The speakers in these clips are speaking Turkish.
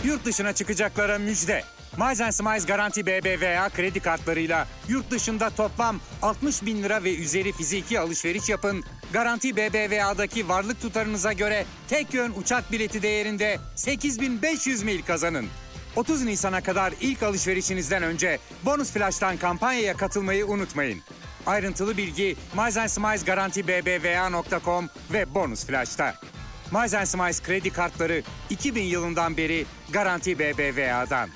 Yurt dışına çıkacaklara müjde. Miles & Smiles Garanti BBVA kredi kartlarıyla yurt dışında toplam 60 bin lira ve üzeri fiziki alışveriş yapın. Garanti BBVA'daki varlık tutarınıza göre tek yön uçak bileti değerinde 8.500 mil kazanın. 30 Nisan'a kadar ilk alışverişinizden önce Bonus Flash'tan kampanyaya katılmayı unutmayın. Ayrıntılı bilgi Miles & Smiles Garanti BBVA.com ve Bonus Flash'ta. Miles & Smiles kredi kartları 2000 yılından beri Garanti BBVA'dan.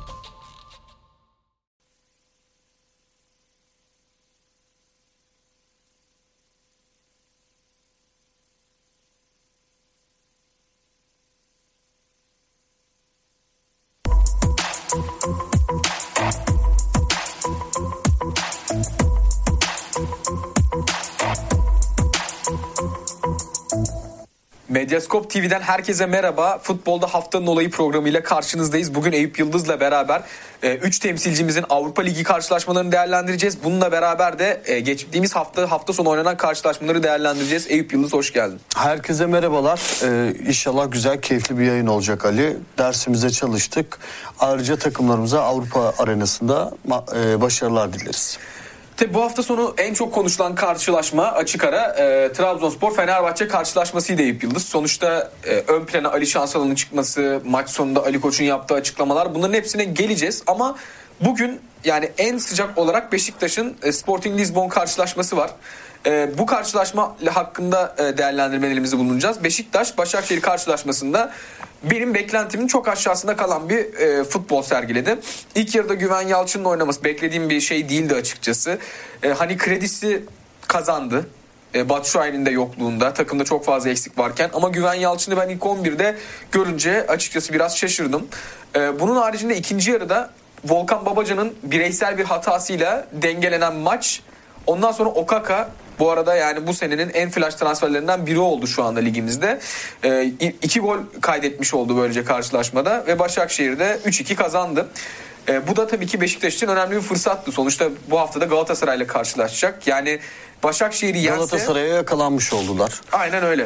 Medyaskop TV'den herkese merhaba. Futbolda haftanın olayı programıyla karşınızdayız. Bugün Eyüp Yıldız'la beraber 3 temsilcimizin Avrupa Ligi karşılaşmalarını değerlendireceğiz. Bununla beraber de geçtiğimiz hafta sonu oynanan karşılaşmaları değerlendireceğiz. Eyüp Yıldız hoş geldin. Herkese merhabalar. İnşallah güzel, keyifli bir yayın olacak Ali. Dersimize çalıştık. Ayrıca takımlarımıza Avrupa arenasında başarılar dileriz. Tabii bu hafta sonu en çok konuşulan karşılaşma açık ara Trabzonspor-Fenerbahçe karşılaşmasıydı Eyüp Yıldız. Sonuçta ön plana Ali Şansalan'ın çıkması, maç sonunda Ali Koç'un yaptığı açıklamalar, bunların hepsine geleceğiz. Ama bugün yani en sıcak olarak Beşiktaş'ın Sporting Lisbon karşılaşması var. Bu karşılaşma hakkında değerlendirmelerimizi bulunacağız. Beşiktaş-Başakşehir karşılaşmasında benim beklentimin çok aşağısında kalan bir futbol sergiledi. İlk yarıda Güven Yalçın'ın oynaması beklediğim bir şey değildi açıkçası. Hani kredisi kazandı. Batshuayi'nin de yokluğunda, takımda çok fazla eksik varken, ama Güven Yalçın'ı ben ilk 11'de görünce açıkçası biraz şaşırdım. Bunun haricinde ikinci yarıda Volkan Babacan'ın bireysel bir hatasıyla dengelenen maç. Ondan sonra Okaka, bu arada yani bu senenin en flash transferlerinden biri oldu şu anda ligimizde. 2 gol kaydetmiş oldu böylece karşılaşmada ve Başakşehir'de 3-2 kazandı. Bu da tabii ki Beşiktaş için önemli bir fırsattı. Sonuçta bu haftada Galatasaray'la karşılaşacak. Yani Başakşehir'i yense... Galatasaray'a yakalanmış oldular. Aynen öyle.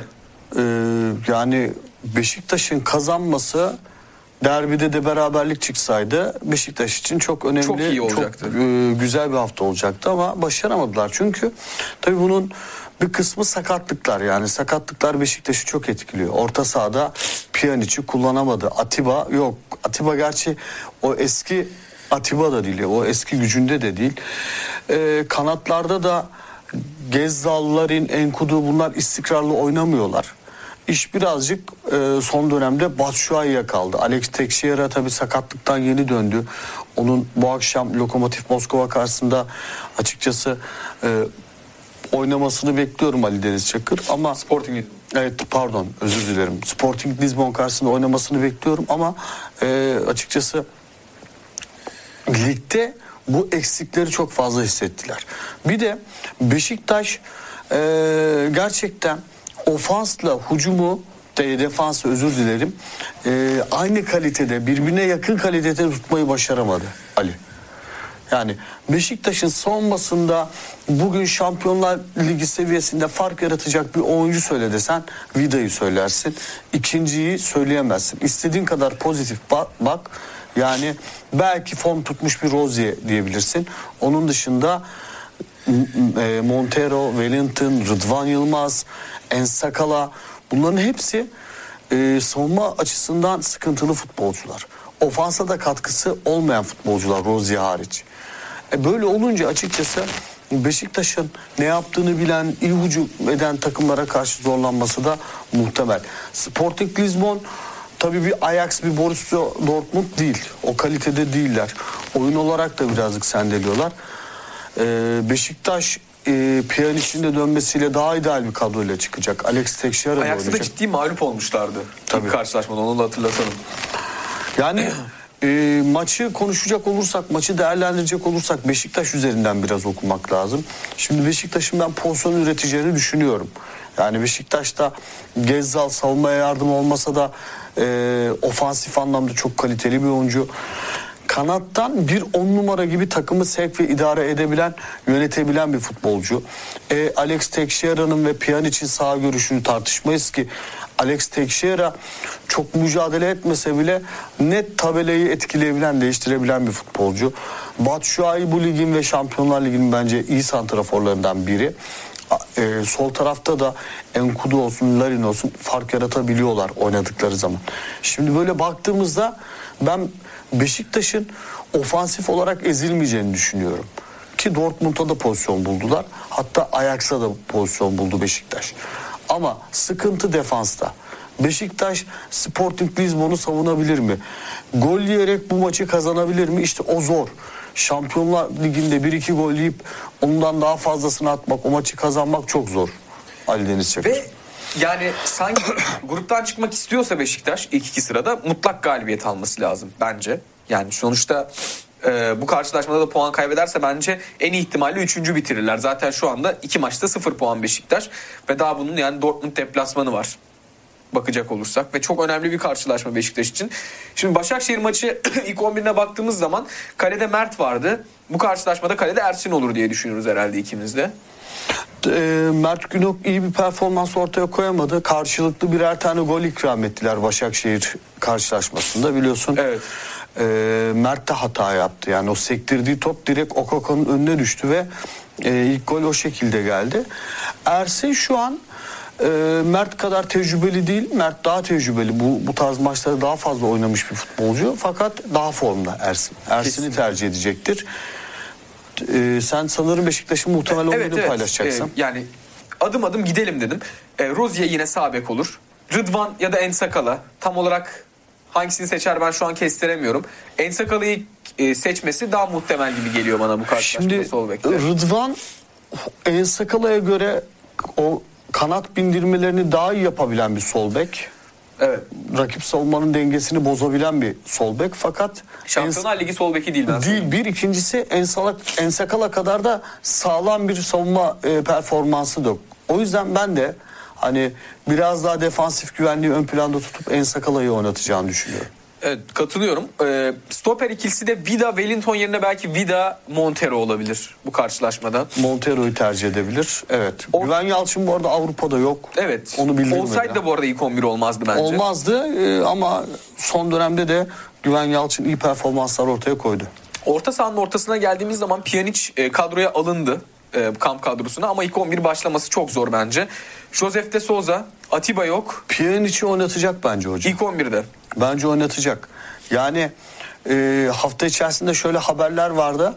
Yani Beşiktaş'ın kazanması, derbide de beraberlik çıksaydı Beşiktaş için çok önemli, çok iyi olacaktı. Çok güzel bir hafta olacaktı ama başaramadılar. Çünkü tabii bunun bir kısmı sakatlıklar. Yani sakatlıklar Beşiktaş'ı çok etkiliyor. Orta sahada Pjanic'i kullanamadı. Atiba yok. Atiba gerçi o eski Atiba da değil. O eski gücünde de değil. Kanatlarda da Gezzal'ların, Enkudu, bunlar istikrarlı oynamıyorlar. İş birazcık son dönemde Batshuayi'ye kaldı. Alex Teixeira tabii sakatlıktan yeni döndü. Onun bu akşam Lokomotiv Moskova karşısında açıkçası oynamasını bekliyorum Ali Deniz Çakır. Ama Sporting, evet pardon, özür dilerim. Sporting Lisbon karşısında oynamasını bekliyorum ama açıkçası ligde bu eksikleri çok fazla hissettiler. Bir de Beşiktaş gerçekten ofansla hücumu, defansı özür dilerim, aynı kalitede, birbirine yakın kalitede tutmayı başaramadı Ali. Yani Beşiktaş'ın savunmasında bugün Şampiyonlar Ligi seviyesinde fark yaratacak bir oyuncu söyle desen Vida'yı söylersin. İkinciyi söyleyemezsin. İstediğin kadar pozitif bak. Yani belki form tutmuş bir Rozier diyebilirsin. Onun dışında Montero, Wellington, Rıdvan Yılmaz, Ensakala, bunların hepsi savunma açısından sıkıntılı futbolcular. Ofansa da katkısı olmayan futbolcular, Rozier hariç. Böyle olunca açıkçası Beşiktaş'ın ne yaptığını bilen, iyi hücum eden takımlara karşı zorlanması da muhtemel. Sporting Lisbon tabii bir Ajax, bir Borussia Dortmund değil. O kalitede değiller. Oyun olarak da birazcık sendeliyorlar. Beşiktaş Pjanic'in de dönmesiyle daha ideal bir kadroyla çıkacak. Alex Teixeira Ajax'ta da ciddi mağlup olmuşlardı. Tabii. İlk karşılaşmada, onu da hatırlatalım. Yani maçı konuşacak olursak, maçı değerlendirecek olursak Beşiktaş üzerinden biraz okumak lazım. Şimdi Beşiktaş'ın ben pozisyon üreteceğini düşünüyorum. Yani Beşiktaş'ta Gezzal savunmaya yardım olmasa da ofansif anlamda çok kaliteli bir oyuncu. Kanattan bir 10 numara gibi takımı sevk ve idare edebilen, yönetebilen bir futbolcu. Alex Teixeira'nın ve Pjanic'in sağ görüşünü tartışmayız ki Alex Teixeira çok mücadele etmese bile net tabelayı etkileyebilen, değiştirebilen bir futbolcu. Batshuayi bu ligin ve Şampiyonlar Ligi'nin bence iyi santraforlarından biri. Sol tarafta da Enkudu olsun, Larin olsun fark yaratabiliyorlar oynadıkları zaman. Şimdi böyle baktığımızda ben Beşiktaş'ın ofansif olarak ezilmeyeceğini düşünüyorum. Ki Dortmund'a da pozisyon buldular. Hatta Ajax'a da pozisyon buldu Beşiktaş. Ama sıkıntı defansta. Beşiktaş Sporting Lisbon'u savunabilir mi? Gol yiyerek bu maçı kazanabilir mi? İşte o zor. Şampiyonlar Ligi'nde 1-2 gol yiyip ondan daha fazlasını atmak, o maçı kazanmak çok zor. Ali Deniz Çakır. Ve yani sanki gruptan çıkmak istiyorsa Beşiktaş ilk iki sırada mutlak galibiyet alması lazım bence. Yani sonuçta bu karşılaşmada da puan kaybederse bence en iyi ihtimalle 3. bitirirler. Zaten şu anda 2 maçta 0 puan Beşiktaş ve daha bunun yani Dortmund deplasmanı var bakacak olursak ve çok önemli bir karşılaşma Beşiktaş için. Şimdi Başakşehir maçı ilk 11'ine baktığımız zaman kalede Mert vardı. Bu karşılaşmada kalede Ersin olur diye düşünüyoruz herhalde ikimiz de. Mert Günok iyi bir performans ortaya koyamadı. Karşılıklı birer tane gol ikram ettiler Başakşehir karşılaşmasında biliyorsun. Evet. Mert de hata yaptı. Yani o sektirdiği top direkt Okoka'nın önüne düştü ve ilk gol o şekilde geldi. Ersin şu an Mert kadar tecrübeli değil. Mert daha tecrübeli. Bu tarz maçları daha fazla oynamış bir futbolcu. Fakat daha formda Ersin. Ersin'i tercih edecektir. Sen sanırım Beşiktaş'ın muhtemel oyunu paylaşacaksın. Yani adım adım gidelim dedim. Rozier yine sağ bek olur. Rıdvan ya da Ensakala. Tam olarak hangisini seçer ben şu an kestiremiyorum. Ensakala'yı seçmesi daha muhtemel gibi geliyor bana bu karşılaşmada sol bekte. Rıdvan Ensakala'ya göre o kanat bindirmelerini daha iyi yapabilen bir sol bek. Evet. Rakip savunmanın dengesini bozabilen bir sol bek. Fakat Şampiyonlar Ligi sol beki değil. Değil. Bir ikincisi Ensakala kadar da sağlam bir savunma performansı da yok. O yüzden ben de hani biraz daha defansif güvenliği ön planda tutup Ensakala'yı oynatacağını düşünüyorum. Evet, katılıyorum. Stoper ikilisi de Vida Wellington yerine belki Vida Montero olabilir bu karşılaşmada. Montero'yu tercih edebilir. Evet. Güven Yalçın bu arada Avrupa'da yok. Evet. Onu bildirmedi. Olsaydı da bu arada ilk 11 olmazdı bence. Olmazdı ama son dönemde de Güven Yalçın iyi performanslar ortaya koydu. Orta sahanın ortasına geldiğimiz zaman Pjanic kadroya alındı. Kamp kadrosuna ama ilk 11 başlaması çok zor bence. Josef de Souza, Atiba yok. Pjanic'i oynatacak bence hocam. İlk 11'de. Bence oynatacak. Yani hafta içerisinde şöyle haberler vardı.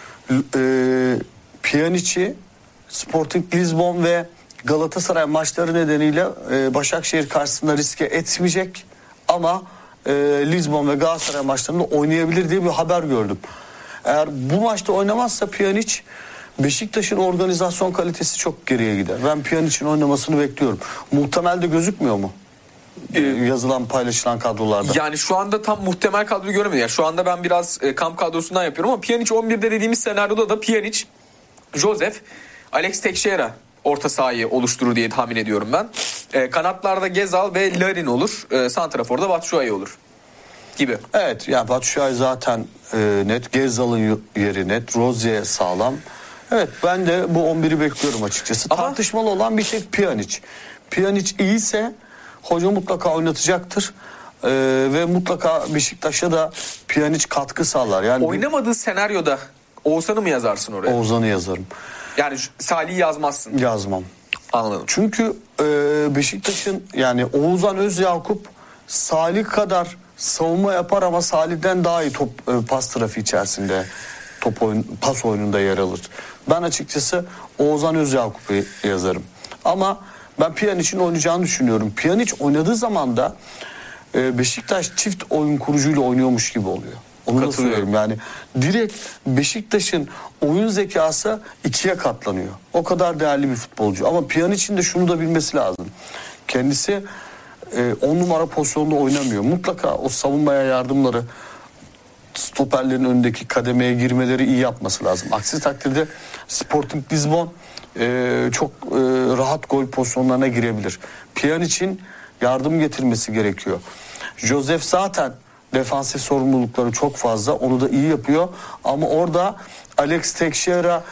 Pjanic'i Sporting Lisbon ve Galatasaray maçları nedeniyle Başakşehir karşısında riske etmeyecek ama Lisbon ve Galatasaray maçlarında oynayabilir diye bir haber gördüm. Eğer bu maçta oynamazsa Pjanic, Beşiktaş'ın organizasyon kalitesi çok geriye gider. Ben Pjanic'in oynamasını bekliyorum. Muhtemel de gözükmüyor mu? Yazılan, paylaşılan kadrolarda. Yani şu anda tam muhtemel kadroyu göremedim. Yani şu anda ben biraz kamp kadrosundan yapıyorum ama Pjanic 11'de dediğimiz senaryoda da Pjanic, Josef, Alex Teixeira orta sahayı oluşturur diye tahmin ediyorum ben. Kanatlarda Gezal ve Larin olur. Santrafor'da Batshuayi olur gibi. Evet, yani Batshuayi zaten net. Gezal'ın yeri net. Rozier sağlam. Evet, ben de bu 11'i bekliyorum açıkçası. Ama tartışmalı olan bir tek Pjanic. Pjanic iyiyse hoca mutlaka oynatacaktır. Ve mutlaka Beşiktaş'a da Pjanic katkı sağlar. Yani oynamadığı senaryoda Oğuzhan'ı mı yazarsın oraya? Oğuzhan'ı yazarım. Yani Salih'i yazmazsın. Yazmam. Anladım. Çünkü Beşiktaş'ın yani Oğuzhan Özyakup Salih kadar savunma yapar ama Salih'den daha iyi pas trafiği içerisinde pas oyununda yer alır. Ben açıkçası Oğuzhan Özyakup'u yazarım. Ama ben Pjanic'in oynayacağını düşünüyorum. Pjanic oynadığı zaman da Beşiktaş çift oyun kurucuyla oynuyormuş gibi oluyor. Onu da söylüyorum. Yani direkt Beşiktaş'ın oyun zekası 2'ye katlanıyor. O kadar değerli bir futbolcu. Ama Pjanic'in de şunu da bilmesi lazım. Kendisi 10 numara pozisyonda oynamıyor. Mutlaka o savunmaya yardımları, stoperlerin önündeki kademeye girmeleri iyi yapması lazım. Aksi takdirde Sporting Lisbon çok rahat gol pozisyonlarına girebilir. Pjanic'in yardım getirmesi gerekiyor. Josef zaten defansif sorumlulukları çok fazla. Onu da iyi yapıyor. Ama orada Alex Teixeira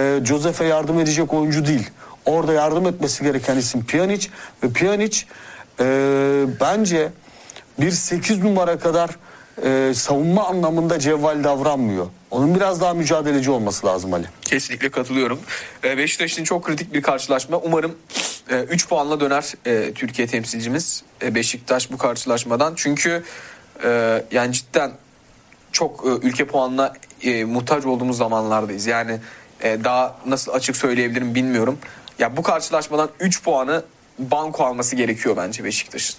Josef'e yardım edecek oyuncu değil. Orada yardım etmesi gereken isim Pjanic ve Pjanic bence bir 8 numara kadar savunma anlamında cevval davranmıyor. Onun biraz daha mücadeleci olması lazım Ali. Kesinlikle katılıyorum. Beşiktaş için çok kritik bir karşılaşma. Umarım 3 puanla döner Türkiye temsilcimiz Beşiktaş bu karşılaşmadan. Çünkü yani cidden çok ülke puanına muhtaç olduğumuz zamanlardayız. Yani daha nasıl açık söyleyebilirim bilmiyorum. Ya bu karşılaşmadan 3 puanı banko alması gerekiyor bence Beşiktaş'ın.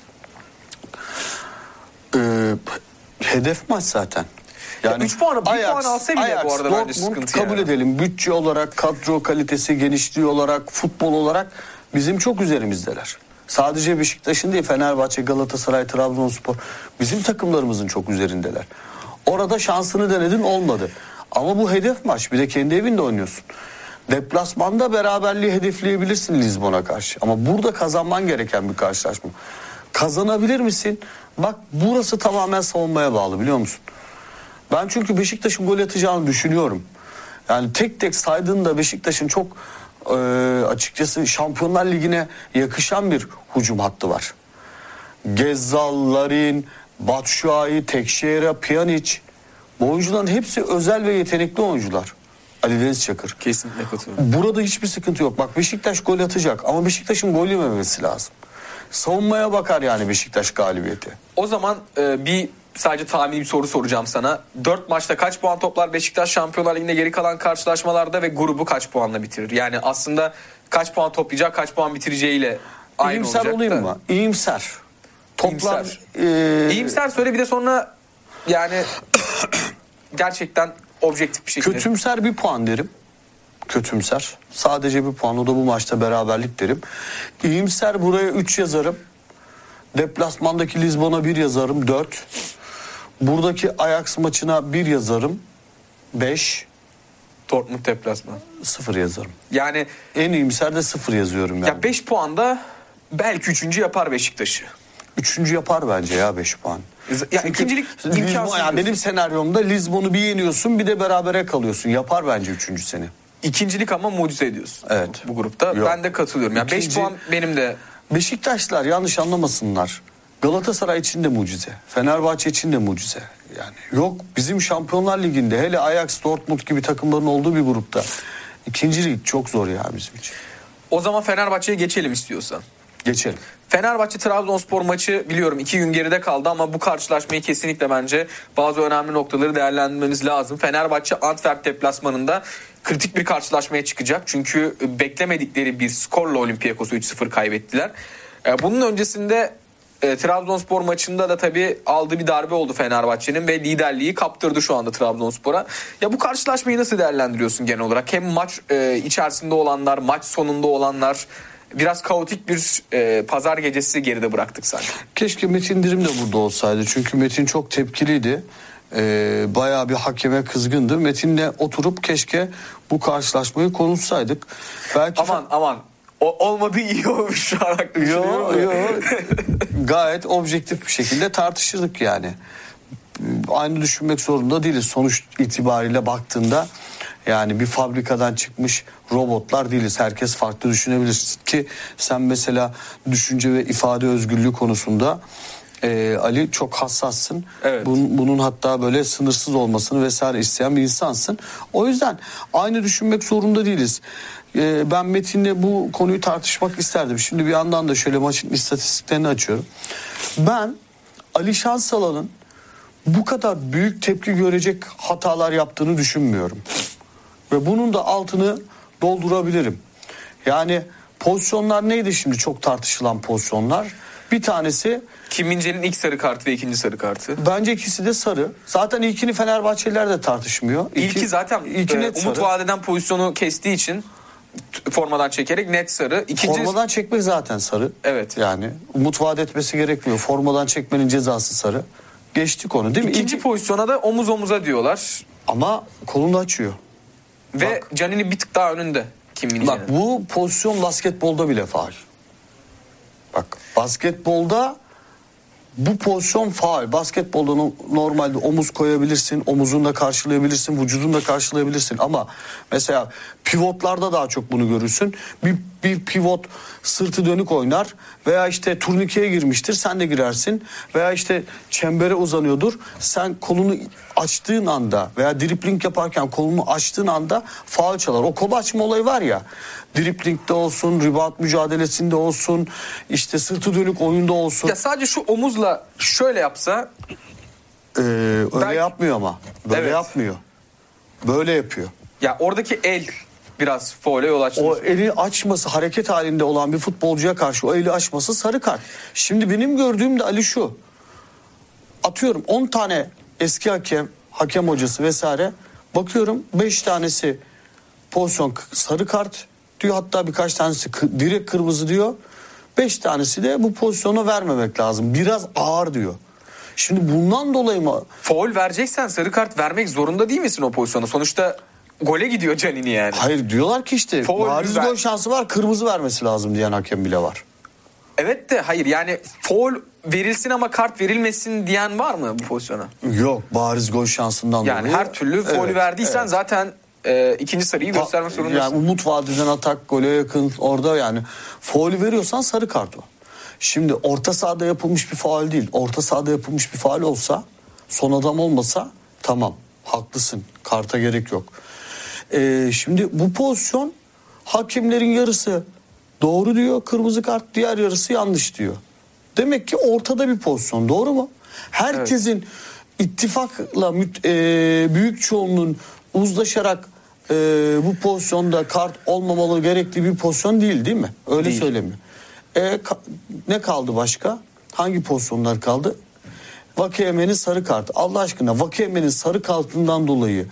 Hedef maç zaten. Yani 3 puan alsa bile bu arada bence sıkıntı. Kabul edelim. Bütçe olarak, kadro kalitesi, genişliği olarak, futbol olarak bizim çok üzerimizdeler. Sadece Beşiktaş'ın değil, Fenerbahçe, Galatasaray, Trabzonspor bizim takımlarımızın çok üzerindeler. Orada şansını denedin, olmadı. Ama bu hedef maç, bir de kendi evinde oynuyorsun. Deplasmanda beraberliği hedefleyebilirsin Lizbon'a karşı. Ama burada kazanman gereken bir karşılaşma. Kazanabilir misin? Bak burası tamamen savunmaya bağlı, biliyor musun? Ben çünkü Beşiktaş'ın gol atacağını düşünüyorum. Yani tek tek saydığında Beşiktaş'ın çok açıkçası Şampiyonlar Ligi'ne yakışan bir hücum hattı var. Gezzal, Larin, Batshuayi, Tekşehir'e, Pjanic. Bu oyuncuların hepsi özel ve yetenekli oyuncular. Ali Deniz Çakır. Kesinlikle katılıyorum. Burada hiçbir sıkıntı yok. Bak Beşiktaş gol atacak ama Beşiktaş'ın gol yememesi lazım. Savunmaya bakar yani Beşiktaş galibiyeti. O zaman sadece tahmini bir soru soracağım sana. 4 maçta kaç puan toplar Beşiktaş Şampiyonlar Ligi'nde geri kalan karşılaşmalarda ve grubu kaç puanla bitirir? Yani aslında kaç puan toplayacak, kaç puan bitireceğiyle aynı İyimser olacak olayım da. mı? İyimser. Toplar. İyimser söyle, bir de sonra yani gerçekten objektif bir şekilde. Kötümser bir puan derim. Kötümser. Sadece bir puan, o da bu maçta beraberlik derim. İyimser buraya 3 yazarım. Deplasmandaki Lizbon'a 1 yazarım, 4. Buradaki Ajax maçına 1 yazarım, 5. Dortmund deplasman. 0 yazarım. Yani en iyimser de 0 yazıyorum yani. Ya 5 puanda belki 3. yapar Beşiktaş'ı. 3. yapar bence ya 5 puan. Ya ikincilik imkansız. Yani benim senaryomda Lizbon'u bir yeniyorsun, bir de berabere kalıyorsun. Yapar bence 3. seni. İkincilik ama mucize ediyorsun. Evet. Bu grupta. Yok. Ben de katılıyorum. Ya 5 puan benim de. Beşiktaşlar yanlış anlamasınlar. Galatasaray için de mucize. Fenerbahçe için de mucize. Yani yok, bizim Şampiyonlar Ligi'nde hele Ajax, Dortmund gibi takımların olduğu bir grupta ikincilik çok zor ya bizim için. O zaman Fenerbahçe'ye geçelim istiyorsan. Geçelim. Fenerbahçe-Trabzonspor maçı biliyorum 2 gün geride kaldı ama bu karşılaşmayı kesinlikle bence bazı önemli noktaları değerlendirmemiz lazım. Fenerbahçe Antwerp deplasmanında kritik bir karşılaşmaya çıkacak. Çünkü beklemedikleri bir skorla Olympiakos'u 3-0 kaybettiler. Bunun öncesinde Trabzonspor maçında da tabii aldığı bir darbe oldu Fenerbahçe'nin ve liderliği kaptırdı şu anda Trabzonspor'a. Ya bu karşılaşmayı nasıl değerlendiriyorsun genel olarak? Hem maç içerisinde olanlar, maç sonunda olanlar, biraz kaotik bir pazar gecesi geride bıraktık sanki. Keşke Metin Dirim de burada olsaydı. Çünkü Metin çok tepkiliydi. Bayağı bir hakeme kızgındı. Metin'le oturup keşke bu karşılaşmayı konuşsaydık. Belki Aman. Olmadığı iyi olmuş şu an. Yok. Gayet objektif bir şekilde tartışırdık yani. Aynı düşünmek zorunda değiliz. Sonuç itibariyle baktığında yani bir fabrikadan çıkmış robotlar değiliz. Herkes farklı düşünebilir ki sen mesela düşünce ve ifade özgürlüğü konusunda Ali çok hassassın. Evet. Bunun hatta böyle sınırsız olmasını vesaire isteyen bir insansın. O yüzden aynı düşünmek zorunda değiliz. Ben Metin'le bu konuyu tartışmak isterdim. Şimdi bir yandan da şöyle maçın istatistiklerini açıyorum. Ben Ali Şansalan'ın bu kadar büyük tepki görecek hatalar yaptığını düşünmüyorum. Ve bunun da altını doldurabilirim. Yani pozisyonlar neydi şimdi çok tartışılan pozisyonlar? Bir tanesi Kim Min-jae'nin ilk sarı kartı ve ikinci sarı kartı. bence ikisi de sarı. Zaten ilkini Fenerbahçeliler de tartışmıyor. İlki zaten net umut sarı. vadeden pozisyonu kestiği için formadan çekerek net sarı. Formadan çekmek zaten sarı. Evet. Yani umut vaat etmesi gerekmiyor. Formadan çekmenin cezası sarı. Geçtik onu değil mi? İkinci pozisyona da omuz omuza diyorlar. Ama kolunu açıyor. Ve Canini bir tık daha önünde Kim Min-jae'nin. Bak bu pozisyon basketbolda bile faul. Bak basketbolda bu pozisyon faul. Basketbolda normalde omuz koyabilirsin, omuzunla karşılayabilirsin, vücudunla karşılayabilirsin. Ama mesela pivotlarda daha çok bunu görürsün. Bir bir pivot sırtı dönük oynar veya işte turnikeye girmiştir, sen de girersin veya işte çembere uzanıyordur, sen kolunu açtığın anda veya dribling yaparken kolunu açtığın anda faul çalar. O kol açma olayı var ya, driblingde olsun, rebound mücadelesinde olsun, işte sırtı dönük oyunda olsun. Ya sadece şu omuzla şöyle yapsa öyle yapmıyor ama. Böyle yapmıyor. Böyle yapıyor. Ya oradaki el biraz faule yol açtı. O eli açması, hareket halinde olan bir futbolcuya karşı o eli açması sarı kart. Şimdi benim gördüğüm de Ali şu. Atıyorum 10 tane eski hakem hocası vesaire. Bakıyorum 5 tanesi pozisyon sarı kart diyor. Hatta birkaç tanesi direkt kırmızı diyor. 5 tanesi de bu pozisyonu vermemek lazım. Biraz ağır diyor. Şimdi bundan dolayı mı? Faul vereceksen sarı kart vermek zorunda değil misin o pozisyona? Sonuçta gole gidiyor Canini yani. Hayır, diyorlar ki işte Faul bariz gol şansı var, kırmızı vermesi lazım diyen hakem bile var. Evet de hayır, yani faul verilsin ama kart verilmesin diyen var mı bu pozisyona? Yok, bariz gol şansından yani dolayı. her türlü faulü verdiysen zaten ikinci sarıyı göstermek zorundasın. Yani umut vadeden atak, gole yakın orada, yani faulü veriyorsan sarı kart o. Şimdi orta sahada yapılmış bir faul değil. Orta sahada yapılmış bir faul olsa, son adam olmasa tamam, haklısın, karta gerek yok. Şimdi bu pozisyon hakemlerin yarısı doğru diyor, kırmızı kart, diğer yarısı yanlış diyor. Demek ki ortada bir pozisyon, doğru mu? Herkesin ittifakla büyük çoğunluğun uzlaşarak bu pozisyonda kart olmamalı gerektiği bir pozisyon değil mi? Öyle değil. Söylemiyor. Ne kaldı başka? Hangi pozisyonlar kaldı? Vakeyeme'nin sarı kartı. Allah aşkına, Vakeyeme'nin sarı kartından dolayı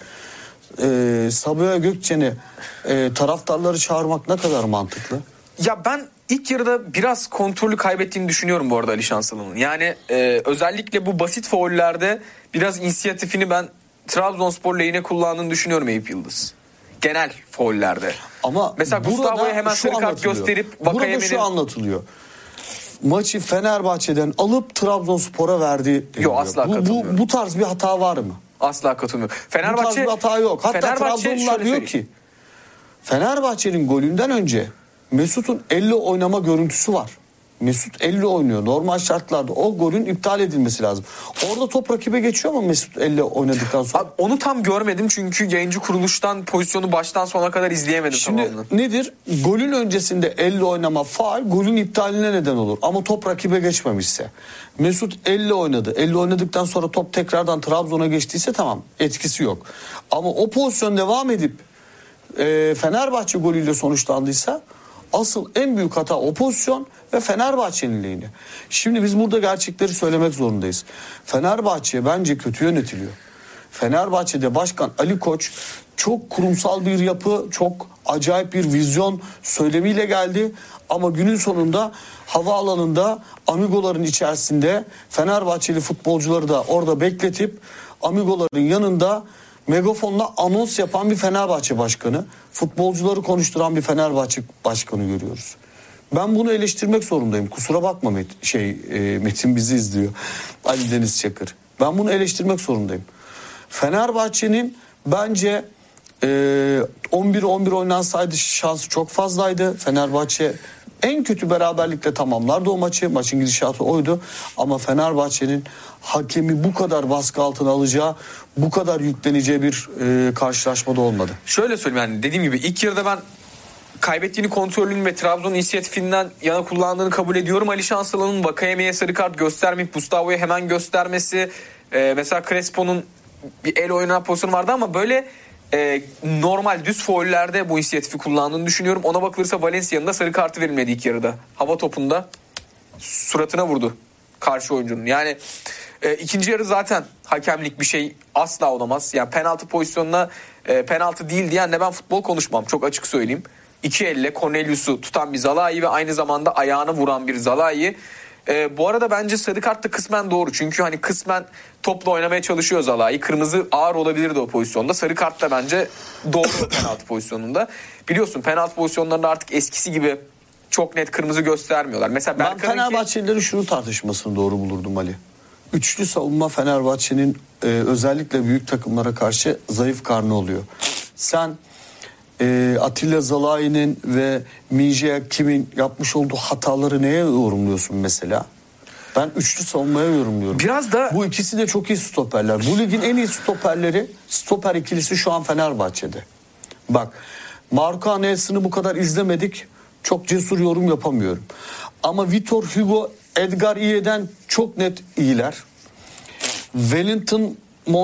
Sabiha Gökçen'i taraftarları çağırmak ne kadar mantıklı? Ya ben ilk yarıda biraz kontrolü kaybettiğini düşünüyorum bu arada Ali Şansalı'nın. Yani özellikle bu basit faullerde biraz inisiyatifini ben Trabzonspor lehine kullandığını düşünüyorum Eyüp Yıldız. Genel faullerde. Ama mesela Gustavo'ya hemen sarı kart gösterip Vakayemen'in... Burada şu anlatılıyor. Maçı Fenerbahçe'den alıp Trabzonspor'a verdi. Yok, asla katılmıyorum. Bu tarz bir hata var mı? Asla katılmıyorum. Bu tarz bir hata yok. Hatta Trabzonlular diyor ki Fenerbahçe'nin golünden önce Mesut'un elle oynama görüntüsü var. Mesut elle oynuyor. Normal şartlarda o golün iptal edilmesi lazım. Orada top rakibe geçiyor mu Mesut elle oynadıktan sonra? Abi, onu tam görmedim çünkü yayıncı kuruluştan pozisyonu baştan sona kadar izleyemedim. Şimdi nedir? Golün öncesinde elle oynama faul, golün iptaline neden olur. Ama top rakibe geçmemişse. Mesut elle oynadı. Elle oynadıktan sonra top tekrardan Trabzon'a geçtiyse tamam, etkisi yok. Ama o pozisyon devam edip Fenerbahçe golüyle sonuçlandıysa asıl en büyük hata o pozisyon ve Fenerbahçe'nin lehine. Şimdi biz burada gerçekleri söylemek zorundayız. Fenerbahçe bence kötü yönetiliyor. Fenerbahçe'de Başkan Ali Koç çok kurumsal bir yapı, çok acayip bir vizyon söylemiyle geldi. Ama günün sonunda havaalanında amigoların içerisinde Fenerbahçeli futbolcuları da orada bekletip amigoların yanında megafonla anons yapan bir Fenerbahçe başkanı, futbolcuları konuşturan bir Fenerbahçe başkanı görüyoruz. Ben bunu eleştirmek zorundayım. Kusura bakma Metin bizi izliyor. Ali Deniz Çakır. Ben bunu eleştirmek zorundayım. Fenerbahçe'nin bence 11-11 oynansaydı şansı çok fazlaydı. Fenerbahçe en kötü beraberlikle tamamlardı o maçı. Maçın gidişatı oydu. Ama Fenerbahçe'nin hakemi bu kadar baskı altına alacağı, bu kadar yükleneceği bir karşılaşmada olmadı. Şöyle söyleyeyim, yani dediğim gibi ilk yarıda ben kaybettiğini kontrolünün ve Trabzon inisiyatifinden yana kullandığını kabul ediyorum. Ali Şansalı'nın Vakayeme'ye sarı kart göstermeyip Gustavo'ya hemen göstermesi, mesela Crespo'nun bir el oynanan pozisyonu vardı ama böyle normal düz faullerde bu inisiyatifi kullandığını düşünüyorum. Ona bakılırsa Valencia'nın da sarı kartı verilmedi ilk yarıda. Hava topunda suratına vurdu karşı oyuncunun. Yani ikinci yarı zaten hakemlik bir şey asla olamaz. Yani penaltı pozisyonuna penaltı değil diyenle ben futbol konuşmam, çok açık söyleyeyim. İki elle Cornelius'u tutan bir Zalai ve aynı zamanda ayağını vuran bir Zalai. Bu arada bence sarı kart da kısmen doğru. Çünkü hani kısmen topla oynamaya çalışıyor Zalai. Kırmızı ağır olabilirdi o pozisyonda. Sarı kart da bence doğru penaltı pozisyonunda. Biliyorsun penaltı pozisyonlarında artık eskisi gibi çok net kırmızı göstermiyorlar. Mesela ben Fenerbahçelilerin şunu tartışmasını doğru bulurdum Ali. Üçlü savunma Fenerbahçe'nin özellikle büyük takımlara karşı zayıf karnı oluyor. Sen Atilla Zalai'nin ve Minje Kim'in yapmış olduğu hataları neye yorumluyorsun mesela? Ben üçlü savunmaya yorumluyorum. Biraz da bu ikisi de çok iyi stoperler. Bu ligin en iyi stoperleri, stoper ikilisi şu an Fenerbahçe'de. Bak, Marco Anelsin'i bu kadar izlemedik. Çok cesur yorum yapamıyorum. Ama Vitor Hugo, Edgar Iye'den çok net iyiler. Wellington,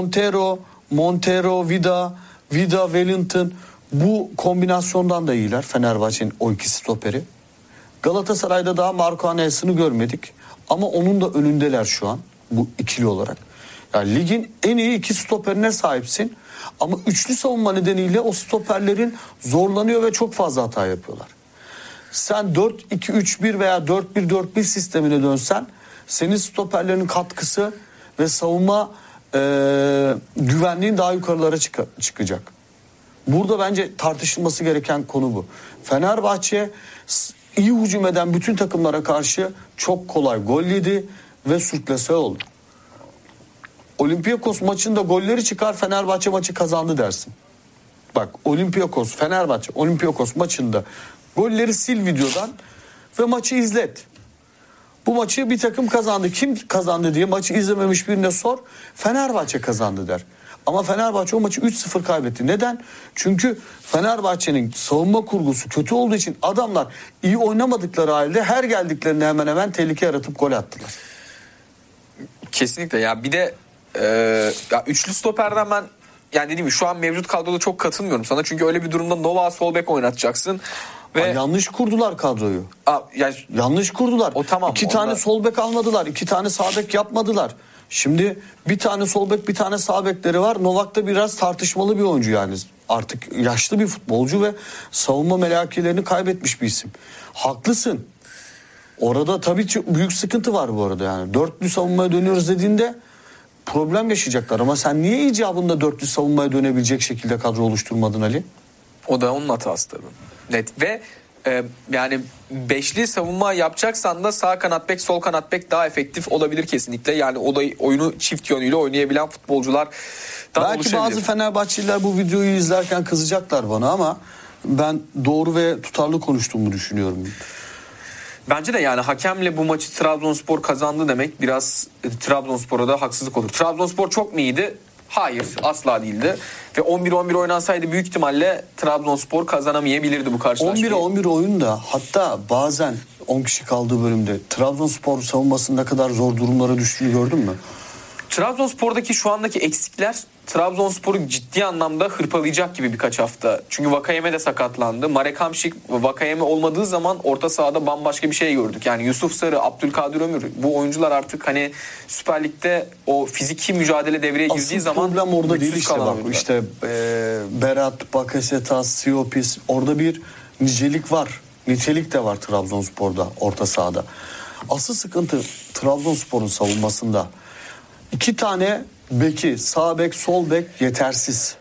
Montero, Vida, Wellington, bu kombinasyondan da iyiler Fenerbahçe'nin o iki stoperi. Galatasaray'da daha Marco Anelsin'i görmedik. Ama onun da önündeler şu an bu ikili olarak. Yani ligin en iyi iki stoperine sahipsin. Ama üçlü savunma nedeniyle o stoperlerin zorlanıyor ve çok fazla hata yapıyorlar. Sen 4-2-3-1 veya 4-1-4-1 sistemine dönsen senin stoperlerin katkısı ve savunma güvenliğin daha yukarılara çıkacak. Burada bence tartışılması gereken konu bu. Fenerbahçe iyi hücum eden bütün takımlara karşı çok kolay gol yedi ve sürklase oldu. Olympiakos maçında golleri çıkar, Fenerbahçe maçı kazandı dersin. Bak, Fenerbahçe Olympiakos maçında golleri sil videodan ve maçı izlet. Bu maçı bir takım kazandı. Kim kazandı diye maçı izlememiş birine sor. Fenerbahçe kazandı der. Ama Fenerbahçe o maçı 3-0 kaybetti. Neden? Çünkü Fenerbahçe'nin savunma kurgusu kötü olduğu için adamlar iyi oynamadıkları halde her geldiklerinde hemen hemen tehlike yaratıp gol attılar. Kesinlikle ya, bir de ya üçlü stoperden ben yani dediğim gibi şu an mevcut kadroda çok katılmıyorum sana. Çünkü öyle bir durumda Nova sol bek oynatacaksın. Ve yanlış kurdular kadroyu. Yanlış kurdular. O tamam. İki tane sol bek almadılar. 2 tane sağ bek yapmadılar. Şimdi bir tane sol bek, bir tane sağ bekleri var. Novak da biraz tartışmalı bir oyuncu yani. Artık yaşlı bir futbolcu ve savunma melekelerini kaybetmiş bir isim. Haklısın. Orada tabii büyük sıkıntı var bu arada yani. Dörtlü savunmaya dönüyoruz dediğinde problem yaşayacaklar. Ama sen niye icabında dörtlü savunmaya dönebilecek şekilde kadro oluşturmadın Ali? O da onun hatası tabii. Net ve yani beşli savunma yapacaksan da sağ kanat bek, sol kanat bek daha efektif olabilir kesinlikle. Yani oyunu çift yönüyle oynayabilen futbolcular belki bazı Fenerbahçeliler bu videoyu izlerken kızacaklar bana ama ben doğru ve tutarlı konuştuğumu düşünüyorum. Bence de yani hakemle bu maçı Trabzonspor kazandı demek biraz Trabzonspor'a da haksızlık olur. Trabzonspor çok mu iyiydi? Hayır, asla değildi. Ve 11-11 oynansaydı büyük ihtimalle Trabzonspor kazanamayabilirdi bu karşılaşmayı. 11-11 oyunda, hatta bazen 10 kişi kaldığı bölümde Trabzonspor savunmasının ne kadar zor durumlara düştüğünü gördün mü? Trabzonspor'daki şu andaki eksikler Trabzonspor'u ciddi anlamda hırpalayacak gibi birkaç hafta. Çünkü Vakayeme de sakatlandı. Marek Hamšík, Vakayeme olmadığı zaman orta sahada bambaşka bir şey gördük. Yani Yusuf Sarı, Abdülkadir Ömür, bu oyuncular artık hani Süper Lig'de o fiziki mücadele devreye girdiği zaman asıl problem orada değil işte bak. oyuncular. İşte Berat, Bakasetas, Siopis, orada bir nicelik var. Nitelik de var Trabzonspor'da, orta sahada. Asıl sıkıntı Trabzonspor'un savunmasında. 2 tane beki, sağ bek, sol bek yetersiz.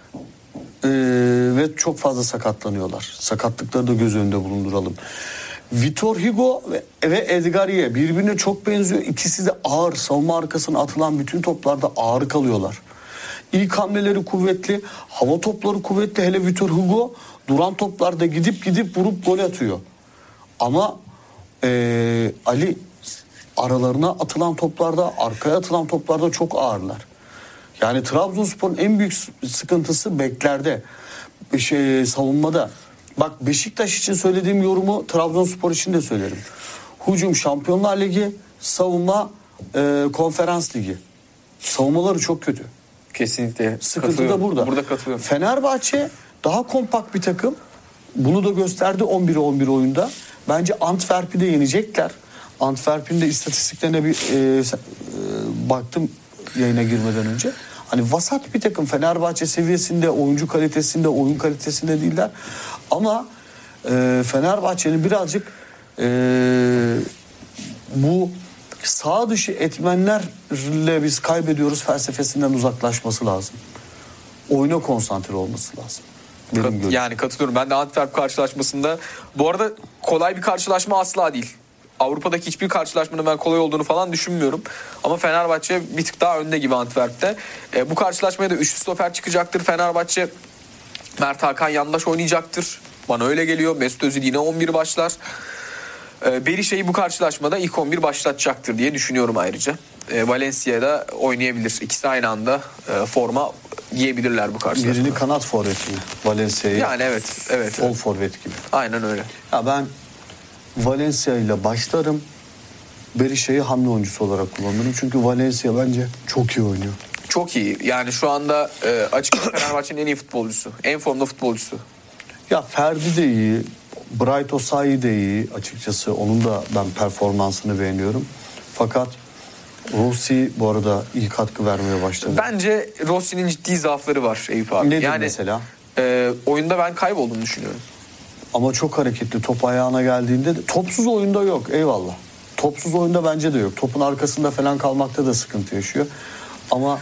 Ve çok fazla sakatlanıyorlar. Sakatlıkları da göz önünde bulunduralım. Vitor Hugo ve Edgar Iye birbirine çok benziyor. İkisi de ağır. Savunma arkasına atılan bütün toplarda ağır kalıyorlar. İlk hamleleri kuvvetli, hava topları kuvvetli. Hele Vitor Hugo duran toplarda gidip vurup gol atıyor. Ama Ali, aralarına atılan toplarda, arkaya atılan toplarda çok ağırlar. Yani Trabzonspor'un en büyük sıkıntısı beklerde, savunmada. Bak, Beşiktaş için söylediğim yorumu Trabzonspor için de söylerim. Hücum Şampiyonlar Ligi, savunma Konferans Ligi. Savunmaları çok kötü. Kesinlikle. Sıkıntı da burada. Burada katılıyorum. Fenerbahçe daha kompakt bir takım. Bunu da gösterdi 11-11 oyunda. Bence Antwerp'i de yenecekler. Antwerp'in de istatistiklerine bir baktım yayına girmeden önce. Hani vasat bir takım, Fenerbahçe seviyesinde, oyuncu kalitesinde, oyun kalitesinde değiller. Ama Fenerbahçe'nin birazcık bu sağ dışı etmenlerle biz kaybediyoruz felsefesinden uzaklaşması lazım. Oyuna konsantre olması lazım. Yani katılıyorum. Ben de Antwerp karşılaşmasında, bu arada kolay bir karşılaşma asla değil. Avrupa'daki hiçbir karşılaşmanın ben kolay olduğunu falan düşünmüyorum. Ama Fenerbahçe bir tık daha önde gibi Antwerp'te. Bu karşılaşmaya da üçlü stoper çıkacaktır. Fenerbahçe Mert Hakan yandaş oynayacaktır. Bana öyle geliyor. Mesut Özil yine 11 başlar. Berisha'yı bu karşılaşmada ilk 11 başlatacaktır diye düşünüyorum ayrıca. Valencia'da oynayabilir. İkisi aynı anda forma giyebilirler bu karşılaşmada. Birini kanat forvet gibi. Valencia'yı. Yani evet. Sol forvet gibi. Aynen öyle. Ya ben Valencia ile başlarım. Berisha'yı hamle oyuncusu olarak kullanırım. Çünkü Valencia bence çok iyi oynuyor. Çok iyi. Yani şu anda açık Fenerbahçe'nin en iyi futbolcusu. En formda futbolcusu. Ya Ferdi de iyi. Bright Osayi de iyi açıkçası. Onun da ben performansını beğeniyorum. Fakat Rossi bu arada iyi katkı vermeye başladı. Bence Rossi'nin ciddi zaafları var Eyüp abi. Nedir yani, mesela? Oyunda ben kaybolduğunu düşünüyorum. Ama çok hareketli. Top ayağına geldiğinde topsuz oyunda yok. Eyvallah. Topsuz oyunda bence de yok. Topun arkasında falan kalmakta da sıkıntı yaşıyor. Ama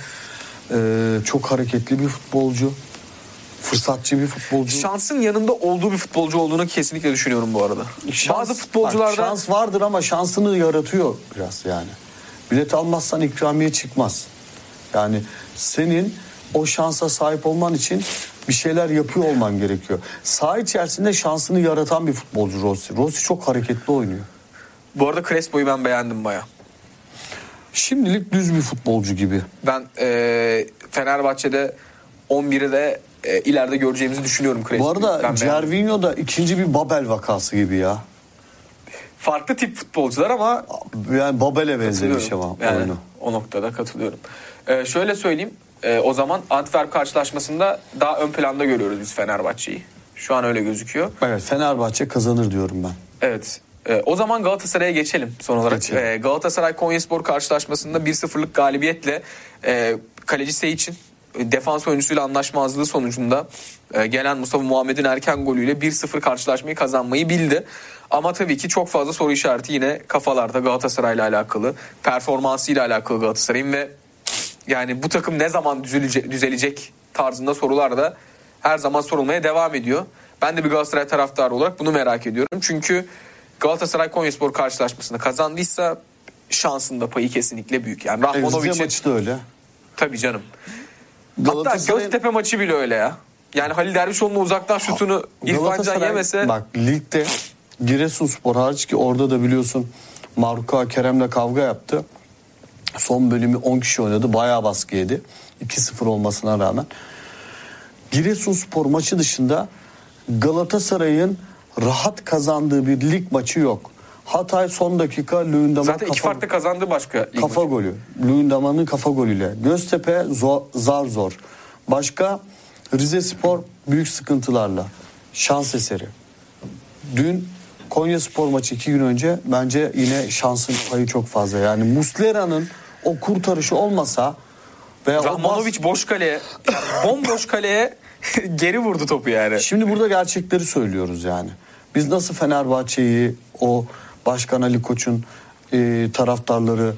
çok hareketli bir futbolcu. Fırsatçı bir futbolcu. Şansın yanında olduğu bir futbolcu olduğunu kesinlikle düşünüyorum bu arada. Bazı futbolcularda... Şans vardır ama şansını yaratıyor biraz yani. Bilet almazsan ikramiye çıkmaz. Yani senin o şansa sahip olman için bir şeyler yapıyor olman gerekiyor. Saha içerisinde şansını yaratan bir futbolcu Rossi. Rossi çok hareketli oynuyor. Bu arada Crespo'yu ben beğendim baya. Şimdilik düz bir futbolcu gibi. Ben Fenerbahçe'de 11'i de ileride göreceğimizi düşünüyorum Crespo'yu. Bu arada Gervinho da ikinci bir Babel vakası gibi ya. Farklı tip futbolcular ama... Yani Babel'e benzemiş ama yani, oyunu. o noktada katılıyorum. Şöyle söyleyeyim. O zaman Antwerp karşılaşmasında daha ön planda görüyoruz biz Fenerbahçe'yi. Şu an öyle gözüküyor. Evet, Fenerbahçe kazanır diyorum ben. Evet. O zaman Galatasaray'a geçelim son olarak. Galatasaray Konyaspor karşılaşmasında 1-0'lık galibiyetle kaleci Seyiç'in defans oyuncusuyla anlaşmazlığı sonucunda gelen Mustafa Muhammed'in erken golüyle 1-0 karşılaşmayı kazanmayı bildi. Ama tabii ki çok fazla soru işareti yine kafalarda Galatasaray'la alakalı, performansıyla alakalı Galatasaray'ın ve yani bu takım ne zaman düzelecek tarzında sorular da her zaman sorulmaya devam ediyor. Ben de bir Galatasaray taraftarı olarak bunu merak ediyorum. Çünkü Galatasaray Konyaspor karşılaşmasında kazandıysa şansın da payı kesinlikle büyük. Yani Rize maçı da öyle. Tabii canım. Hatta Göztepe maçı bile öyle ya. Yani Halil Dervişoğlu'nun uzaktan şutunu İrfan Can yemese... Bak ligde Giresunspor hariç ki orada da biliyorsun Maruka Kerem'le kavga yaptı. Son bölümü 10 kişi oynadı. Bayağı baskı yedi. 2-0 olmasına rağmen. Giresunspor maçı dışında Galatasaray'ın rahat kazandığı bir lig maçı yok. Hatay son dakika Luyendam'ın zaten iki farklı kazandığı başka lig kafa maçı. golü. Luyendam'ın kafa golüyle. Göztepe zor. Başka Rizespor büyük sıkıntılarla. Şans eseri. Dün Konyaspor maçı 2 gün önce bence yine şansın payı çok fazla. Yani Muslera'nın o kurtarışı olmasa veya Rahmanovic boş kaleye, bomboş kaleye geri vurdu topu yani. Şimdi burada gerçekleri söylüyoruz yani. Biz nasıl Fenerbahçe'yi o Başkan Ali Koç'un taraftarları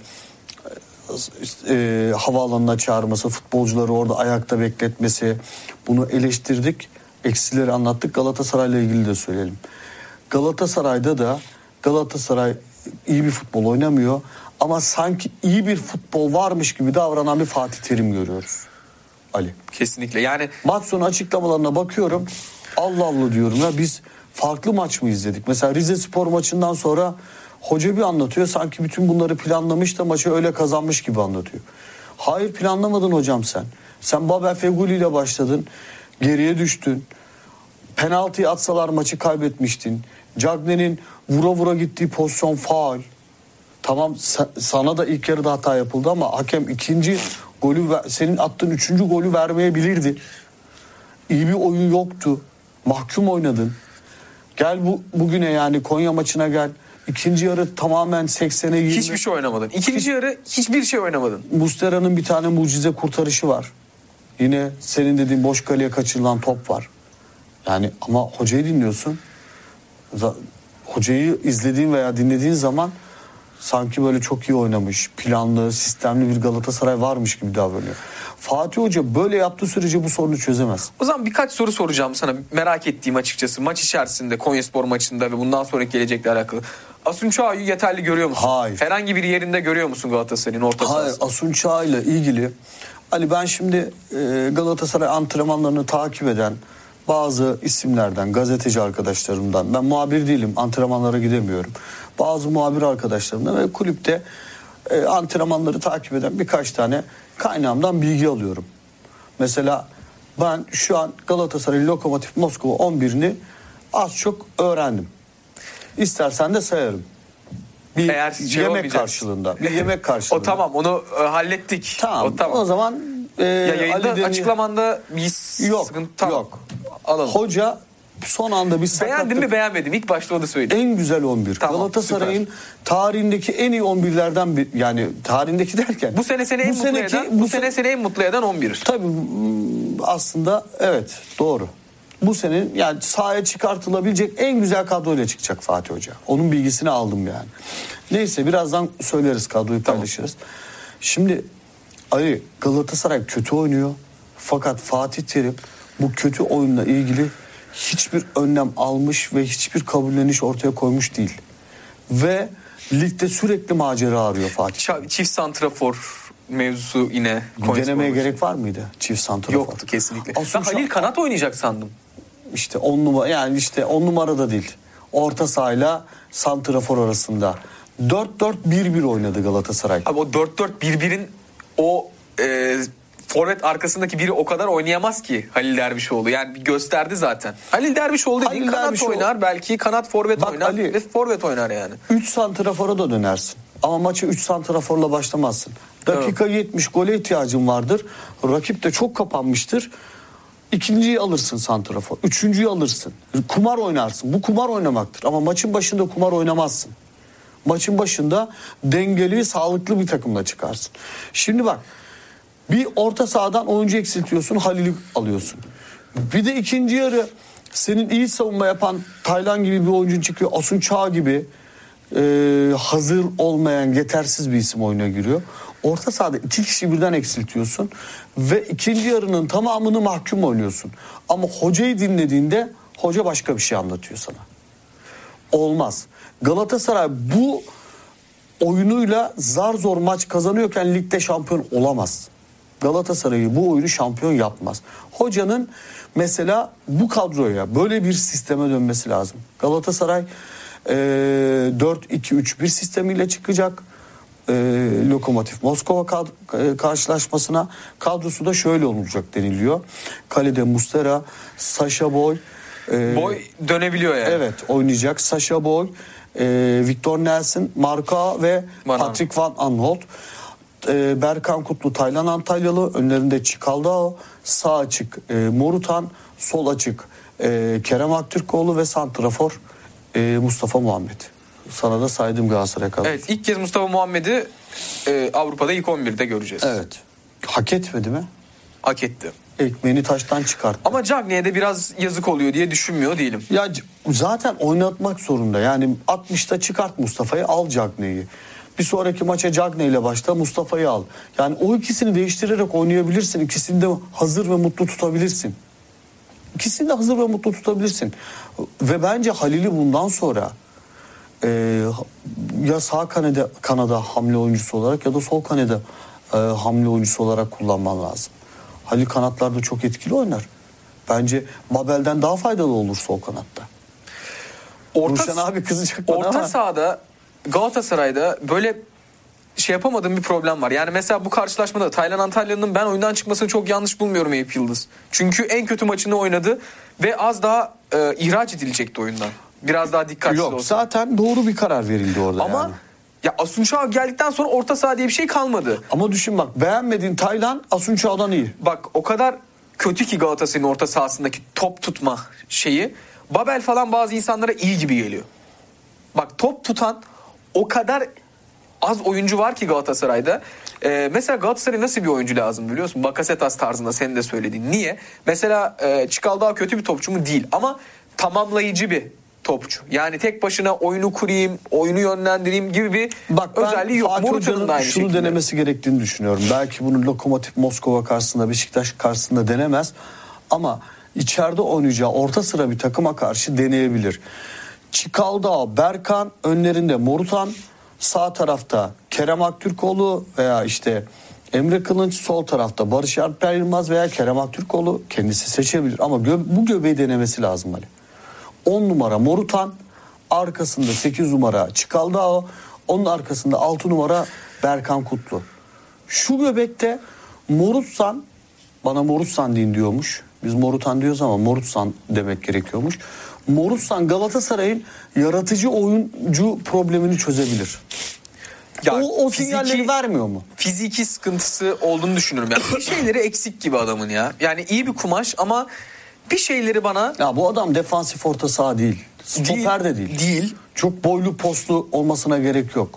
havaalanına çağırması, futbolcuları orada ayakta bekletmesi, bunu eleştirdik, eksileri anlattık. Galatasaray'la ilgili de söyleyelim. Galatasaray'da da Galatasaray iyi bir futbol oynamıyor ama sanki iyi bir futbol varmış gibi davranan bir Fatih Terim görüyoruz. Ali. Kesinlikle yani. Maç sonu açıklamalarına bakıyorum. Allah Allah diyorum ya, biz farklı maç mı izledik? Mesela Rizespor maçından sonra hoca bir anlatıyor. Sanki bütün bunları planlamış da maçı öyle kazanmış gibi anlatıyor. Hayır, planlamadın hocam sen. Sen Babel Feguli ile başladın. Geriye düştün. Penaltıyı atsalar maçı kaybetmiştin. Cagne'nin vura gittiği pozisyon faul. Tamam, sana da ilk yarıda hata yapıldı ama hakem ikinci golü, senin attığın üçüncü golü vermeyebilirdi. İyi bir oyun yoktu. Mahkum oynadın. Gel bugüne yani Konya maçına gel. İkinci yarı tamamen 80'e 20. Hiçbir şey oynamadın. İkinci yarı hiçbir şey oynamadın. Muslera'nın bir tane mucize kurtarışı var. Yine senin dediğin boş kaleye kaçırılan top var. Yani ama hocayı dinliyorsun. Hocayı izlediğin veya dinlediğin zaman sanki böyle çok iyi oynamış, planlı, sistemli bir Galatasaray varmış gibi davranıyor. Fatih Hoca böyle yaptığı sürece bu sorunu çözemez. O zaman birkaç soru soracağım sana. Merak ettiğim açıkçası maç içerisinde Konyaspor maçında ve bundan sonraki gelecekle alakalı. Asunçao'yu yeterli görüyor musun? Hayır. Herhangi bir yerinde görüyor musun Galatasaray'ın orta sahası? Hayır, Asunçao'yla ilgili. Ali, ben şimdi Galatasaray antrenmanlarını takip eden bazı isimlerden, gazeteci arkadaşlarımdan, ben muhabir değilim, antrenmanlara gidemiyorum. Bazı muhabir arkadaşlarımdan ve kulüpte antrenmanları takip eden birkaç tane kaynağımdan bilgi alıyorum. Mesela ben şu an Galatasaray Lokomotiv Moskova 11'ini az çok öğrendim. İstersen de sayarım. Bir Eğer yemek karşılığında. Bir yemek karşılığında. O tamam, onu hallettik. Tamam. O tamam. O zaman Ya yayında Ali açıklamanda bir sıkıntı tamam. Yok. Alalım. Hoca son anda bir sakatlık. Beğendin mi beğenmedim? İlk başta onu söyle. En güzel 11. Tamam, Galatasaray'ın tarihindeki en iyi 11'lerden bir, yani tarihindeki derken. Bu sene seni en mutlu eden 11. Tabii aslında evet, doğru. Bu sene yani sahaya çıkartılabilecek en güzel kadroyla çıkacak Fatih Hoca. Onun bilgisini aldım yani. Neyse, birazdan söyleriz, kadroyu paylaşırız. Şimdi Ali, Galatasaray kötü oynuyor. Fakat Fatih Terim bu kötü oyunla ilgili hiçbir önlem almış ve hiçbir kabulleniş ortaya koymuş değil. Ve ligde sürekli macera arıyor Fatih. Çift santrafor mevzusu yine. Denemeye gerek var mıydı çift santrafor? Yoktu kesinlikle. Ben Halil kanat oynayacak sandım. İşte 10 numara, yani işte 10 numarada değil. Orta sahayla santrafor arasında 4-4-1-1 oynadı Galatasaray. Abi o 4-4-1-1'in o forvet arkasındaki biri o kadar oynayamaz ki Halil Dervişoğlu. Yani bir gösterdi zaten. Halil Dervişoğlu dediğin kanat oynar, belki kanat forvet oynar Ali, ve forvet oynar yani. 3 santrafora da dönersin. Ama maçı 3 santraforla başlamazsın. Dakika 70 gole ihtiyacın vardır. Rakip de çok kapanmıştır. İkinciyi alırsın santrafor. Üçüncüyü alırsın. Kumar oynarsın. Bu kumar oynamaktır. Ama maçın başında kumar oynamazsın. Maçın başında dengeli, sağlıklı bir takımla çıkarsın. Şimdi bak, bir orta sahadan oyuncu eksiltiyorsun, Halil'i alıyorsun. Bir de ikinci yarı senin iyi savunma yapan Taylan gibi bir oyuncu çıkıyor. Asun Çağ gibi hazır olmayan, yetersiz bir isim oyuna giriyor. Orta sahada 2 kişi birden eksiltiyorsun ve ikinci yarının tamamını mahkum oynuyorsun. Ama hocayı dinlediğinde hoca başka bir şey anlatıyor sana. Olmaz. Galatasaray bu oyunuyla zar zor maç kazanıyorken ligde şampiyon olamaz. Galatasaray'ı bu oyunu şampiyon yapmaz. Hocanın mesela bu kadroya, böyle bir sisteme dönmesi lazım. Galatasaray 4-2-3-1 sistemiyle çıkacak. Lokomotiv Moskova karşılaşmasına. Kadrosu da şöyle olacak deniliyor. Kalede Muslera, Sacha Boy. Boy dönebiliyor yani. Evet, oynayacak. Sacha Boy, Victor Nelson, Marka ve Patrick Van Aanholt. Berkan Kutlu, Taylan Antalyalı. Önlerinde Çikaldao. Sağ açık Morutan. Sol açık Kerem Aktürkoğlu ve santrafor Mustafa Muhammed. Sana da saydım Galatasaray kadrosu. Evet, ilk kez Mustafa Muhammed'i Avrupa'da ilk 11'de göreceğiz. Evet. Hak etmedi mi? Hak etti. Ekmeğini taştan çıkarttı. Ama Cagney'e de biraz yazık oluyor diye düşünmüyor değilim. Ya zaten oynatmak zorunda. Yani 60'ta çıkart Mustafa'yı, al Cagney'i. Bir sonraki maça Cagney ile başla, Mustafa'yı al. Yani o ikisini değiştirerek oynayabilirsin. İkisini de hazır ve mutlu tutabilirsin. İkisini de hazır ve mutlu tutabilirsin. Ve bence Halil'i bundan sonra ya sağ kanada hamle oyuncusu olarak ya da sol kanada hamle oyuncusu olarak kullanman lazım. Halil kanatlarda çok etkili oynar. Bence Babel'den daha faydalı olur sol kanatta. Ruşen abi kızacak bana ama. Orta sahada Galatasaray'da böyle şey yapamadığım bir problem var. Yani mesela bu karşılaşmada Taylan Antalyalı'nın ben oyundan çıkmasını çok yanlış bulmuyorum Eyüp Yıldız. Çünkü en kötü maçını oynadı ve az daha ihraç edilecekti oyundan. Biraz daha dikkatsiz olsun. Yok, zaten doğru bir karar verildi orada. Ama yani. Ya Asun Çağ geldikten sonra orta saha diye bir şey kalmadı. Ama düşün bak, beğenmediğin Taylan Asun Çağ'dan iyi. Bak o kadar kötü ki Galatasaray'ın orta sahasındaki top tutma şeyi. Babel falan bazı insanlara iyi gibi geliyor. Bak top tutan o kadar az oyuncu var ki Galatasaray'da. Mesela Galatasaray'a nasıl bir oyuncu lazım biliyor musun? Bakasetas tarzında, senin de söylediğin. Niye? Mesela Çikaldao kötü bir topçu mu? Değil. Ama tamamlayıcı bir topçu. Yani tek başına oyunu kurayım, oyunu yönlendireyim gibi bir özelliği yok. Fatih Hoca'nın da aynı şunu şekilde denemesi gerektiğini düşünüyorum. Belki bunu Lokomotiv Moskova karşısında, Beşiktaş karşısında denemez. Ama içeride oynayacağı orta sıra bir takıma karşı deneyebilir. Çikaldao, Berkan, önlerinde Morutan, sağ tarafta Kerem Aktürkoğlu veya işte Emre Kılınç sol tarafta. Barış Alper Yılmaz veya Kerem Aktürkoğlu kendisi seçebilir. Ama bu göbeği denemesi lazım Ali. 10 numara Morutan. Arkasında 8 numara Çikaldao. Onun arkasında 6 numara Berkan Kutlu. Şu göbekte Morutsan, bana Morutsan deyin diyormuş. Biz Morutan diyoruz ama Morutsan demek gerekiyormuş. Morutsan Galatasaray'ın yaratıcı oyuncu problemini çözebilir. Ya, o sinyalleri vermiyor mu? Fiziki sıkıntısı olduğunu düşünüyorum. Yani bir şeyleri eksik gibi adamın ya. Yani iyi bir kumaş ama bir şeyleri bana... Ya bu adam defansif orta saha değil. Stoper de değil. Değil. Çok boylu postlu olmasına gerek yok.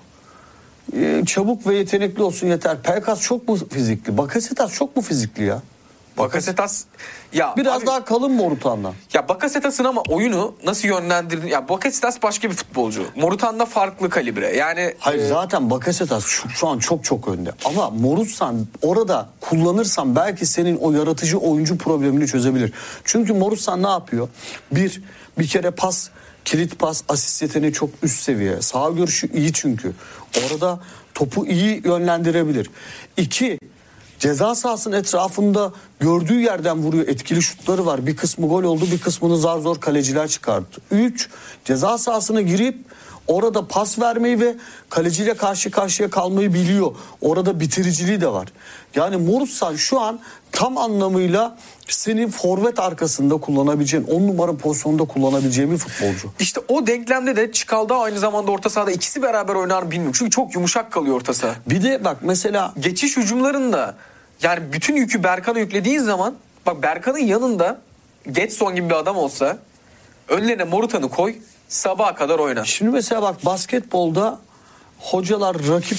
Çabuk ve yetenekli olsun yeter. Pelkas çok mu fizikli? Bakasetas çok mu fizikli ya? Bakasetas ya Biraz abi, daha kalın Morutan'dan. ya Bakasetas'ın ama oyunu nasıl yönlendirdin? Ya Bakasetas başka bir futbolcu. Morutan da farklı kalibre. Yani Hayır zaten Bakasetas şu an çok önde. Ama Morutsan orada kullanırsan belki senin o yaratıcı oyuncu problemini çözebilir. Çünkü Morutsan ne yapıyor? Bir kere pas, kilit pas, asist yeteneği çok üst seviye. Sağ görüşü iyi çünkü. Orada topu iyi yönlendirebilir. 2, ceza sahasının etrafında gördüğü yerden vuruyor. Etkili şutları var. Bir kısmı gol oldu, bir kısmını zar zor kaleciler çıkarttı. 3, ceza sahasına girip orada pas vermeyi ve kaleciyle karşı karşıya kalmayı biliyor. Orada bitiriciliği de var. Yani Morutsan şu an tam anlamıyla senin forvet arkasında kullanabileceğin, 10 numara pozisyonunda kullanabileceğin bir futbolcu. İşte o denklemde de Çikaldao aynı zamanda orta sahada ikisi beraber oynar mı bilmiyorum. Çünkü çok yumuşak kalıyor orta saha. Bir de bak mesela Geçiş hücumlarında yani bütün yükü Berkan'a yüklediğin zaman bak Berkan'ın yanında Getson gibi bir adam olsa önlerine Morutan'ı koy sabaha kadar oynar. şimdi mesela bak basketbolda hocalar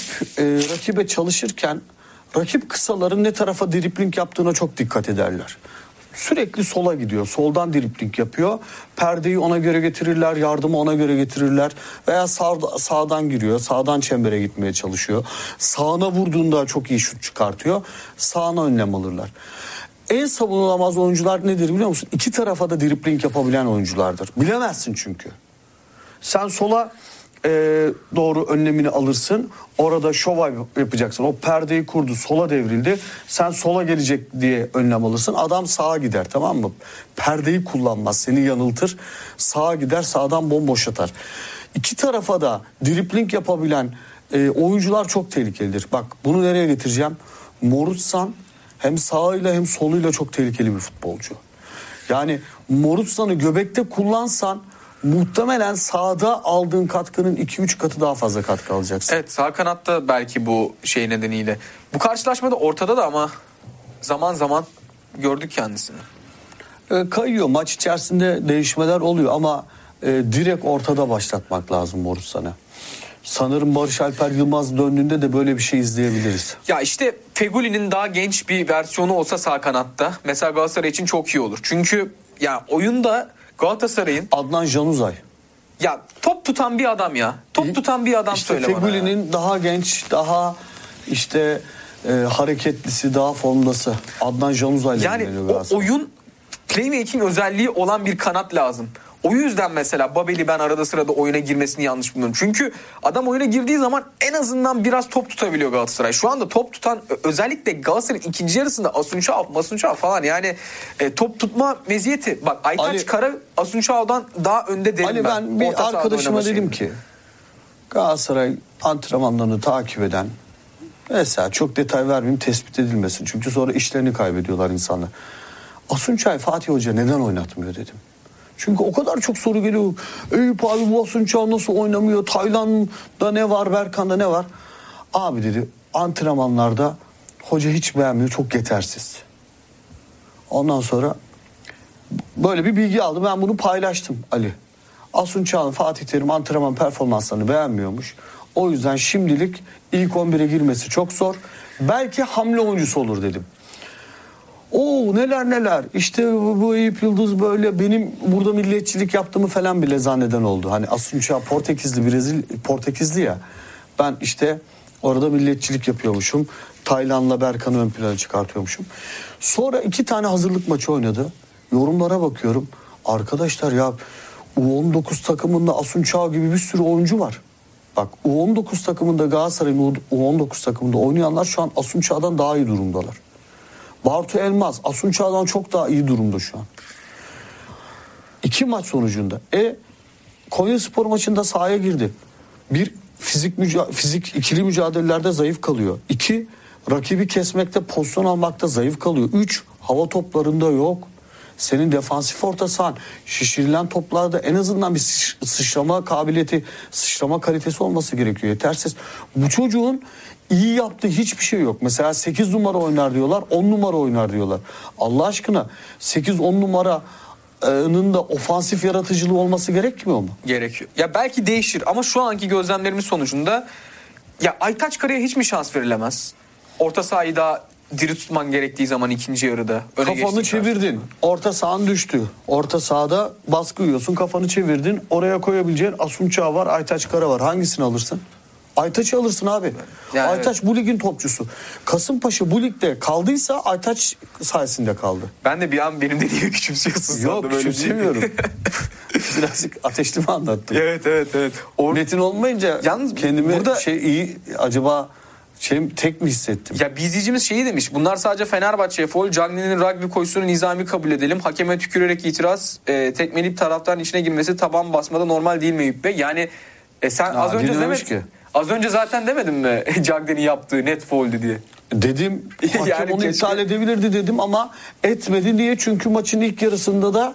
rakibe çalışırken rakip kısaların ne tarafa dribling yaptığına çok dikkat ederler. Sürekli sola gidiyor. Soldan dribling yapıyor. Perdeyi ona göre getirirler. Yardımı ona göre getirirler. Veya sağdan giriyor. Sağdan çembere gitmeye çalışıyor. Sağına vurduğunda çok iyi şut çıkartıyor. Sağına önlem alırlar. En savunulamaz oyuncular nedir biliyor musun? İki tarafa da dribling yapabilen oyunculardır. Bilemezsin çünkü. Sen sola doğru önlemini alırsın. Orada şov yapacaksın. O perdeyi kurdu, sola devrildi. Sen sola gelecek diye önlem alırsın. Adam sağa gider, tamam mı? Perdeyi kullanmaz, seni yanıltır. Sağa gider, sağdan bomboş atar. İki tarafa da dribling yapabilen oyuncular çok tehlikelidir. Bak bunu nereye getireceğim? Morutsan hem sağıyla hem soluyla çok tehlikeli bir futbolcu. Yani Morutsan'ı göbekte kullansan muhtemelen sağda aldığın katkının 2-3 katı daha fazla katkı alacaksın. Evet, sağ kanatta belki bu şey nedeniyle. Bu karşılaşmada ortada da ama zaman zaman gördük kendisini. Kayıyor, maç içerisinde değişmeler oluyor ama direkt ortada başlatmak lazım Morutsan'ı. Sanırım Barış Alper Yılmaz döndüğünde de böyle bir şey izleyebiliriz. Ya işte Fegüli'nin daha genç bir versiyonu olsa sağ kanatta mesela Galatasaray için çok iyi olur. Çünkü ya oyunda Galatasaray'ın Adnan Januzaj. ya top tutan bir adam ya. Top tutan bir adam İşte söyle bana. Fegüli'nin daha genç, daha işte hareketlisi, daha formdası. Adnan Januzaj ile Yani o oyun playmaking özelliği olan bir kanat lazım. O yüzden mesela Babel'i ben arada sırada oyuna girmesini yanlış bulmuyorum. Çünkü adam oyuna girdiği zaman en azından biraz top tutabiliyor Galatasaray. Şu anda top tutan özellikle Galatasaray'ın ikinci yarısında Asunçao falan yani top tutma meziyeti. Bak Aytaç Ali, Kara Asunçao'dan daha önde derim Ali ben bir arkadaşıma dedim ki Galatasaray antrenmanlarını takip eden mesela çok detay vermeyeyim tespit edilmesin. Çünkü sonra işlerini kaybediyorlar insanlar. Asunçay Fatih Hoca neden oynatmıyor dedim. Çünkü o kadar çok soru geliyor. Eyüp abi bu Asunçao nasıl oynamıyor? Taylan'da ne var? Berkan'da ne var? Abi dedi antrenmanlarda hoca hiç beğenmiyor. Çok yetersiz. Ondan sonra böyle bir bilgi aldım. Ben bunu paylaştım Ali. Asunçao'nun Fatih Terim antrenman performanslarını beğenmiyormuş. O yüzden şimdilik ilk 11'e girmesi çok zor. Belki hamle oyuncusu olur dedim. Oo neler işte bu Eyüp Yıldız böyle benim burada milliyetçilik yaptığımı falan bile zanneden oldu. Hani Asunçao Portekizli ya. Ben işte orada milliyetçilik yapıyormuşum. Taylan'la Berkan'ı ön plana çıkartıyormuşum. Sonra 2 tane hazırlık maçı oynadı. Yorumlara bakıyorum. Arkadaşlar ya U19 takımında Asunçao gibi bir sürü oyuncu var. Bak U19 takımında, Galatasaray'ın U19 takımında oynayanlar şu an Asun Çağ'dan daha iyi durumdalar. Bartu Elmaz Asun Çağ'dan çok daha iyi durumda şu an. 2 maç sonucunda. Konyaspor maçında sahaya girdi. Bir, fizik ikili mücadelelerde zayıf kalıyor. 2, rakibi kesmekte, pozisyon almakta zayıf kalıyor. 3, hava toplarında yok. Senin defansif orta sahan şişirilen toplarda en azından bir sıçrama kabiliyeti, sıçrama kalitesi olması gerekiyor. Yetersiz. Bu çocuğun iyi yaptığı hiçbir şey yok. Mesela 8 numara oynar diyorlar, 10 numara oynar diyorlar. Allah aşkına 8-10 numaranın da ofansif yaratıcılığı olması gerekmiyor mu? Gerekiyor. Ya belki değişir ama şu anki gözlemlerimiz sonucunda ya Aytaç Kara'ya hiç mi şans verilemez? Orta sahayı daha diri tutman gerektiği zaman ikinci yarıda. Kafanı çevirdin. Orta sahan düştü. Orta sahada baskı yiyorsun. Kafanı çevirdin. Oraya koyabileceğin Asun Çağ var, Aytaç Kara var. Hangisini alırsın? Aytaç'ı alırsın abi. Yani Aytaç bu ligin topçusu. Kasımpaşa bu ligde kaldıysa Aytaç sayesinde kaldı. Ben de bir an benim dediğimi küçümsüyorsun. Yok, küçümsemiyorum. Birazcık ateşli mi anlattım? Evet. Metin olmayınca yalnız kendimi burada iyi acaba tek mi hissettim? Ya bir izleyicimiz şeyi demiş. Bunlar sadece Fenerbahçe'ye faul. Cagney'in rugby koşusunu nizami kabul edelim. Hakeme tükürerek itiraz. Tekmeleyip taraftarın içine girmesi taban basmada normal değil mi Eyüp Bey? Yani sen az önce demedin. Az önce zaten demedin mi Cagney'in yaptığı net fauldü diye? Dedim. Hakem yani onu iptal edebilirdi dedim ama etmedi. Niye? Çünkü maçın ilk yarısında da